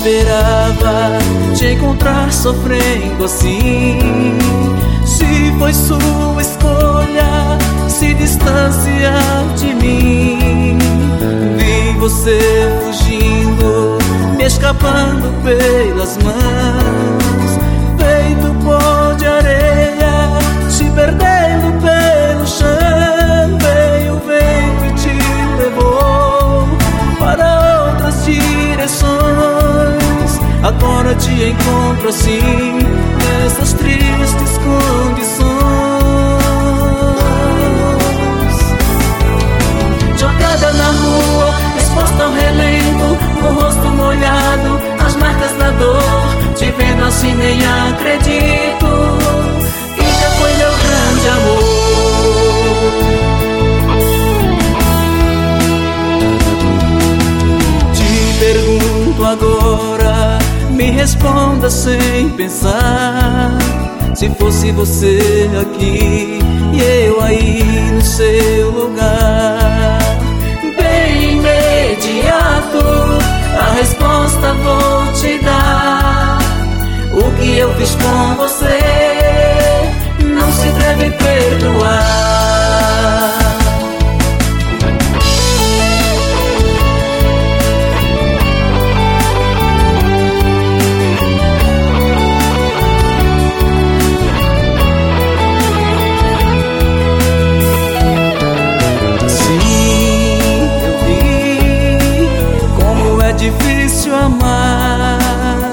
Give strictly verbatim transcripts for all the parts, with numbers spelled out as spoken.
esperava te encontrar sofrendo assim. Se foi sua escolha se distanciar de mim, vi você fugindo, me escapando pelas mãos, feito pó de areia, se perdendo pelo chão. Veio o vento e te levou para outras direções. Agora te encontro assim, nessas tristes condições. Jogada na rua, exposta ao relento, o rosto molhado, as marcas da dor. Te vendo assim nem acredito que já foi meu grande amor. Te pergunto agora, me responda sem pensar. Se fosse você aqui e eu aí no seu lugar, bem imediato a resposta vou te dar. O que eu fiz com você não se deve perdoar. Difícil amar,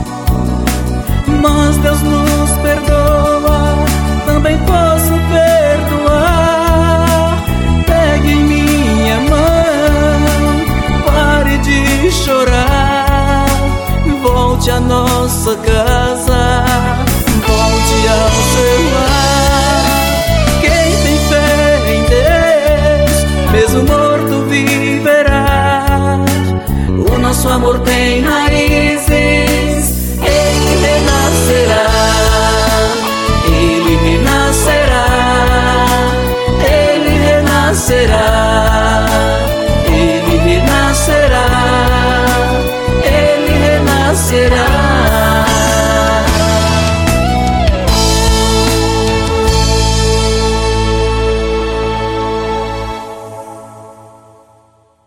mas Deus nos perdoa, também posso perdoar. Pegue em minha mão, pare de chorar, volte à nossa casa, volte ao seu lar. Quem tem fé em Deus, mesmo morto viverá. O nosso amor tem raiz.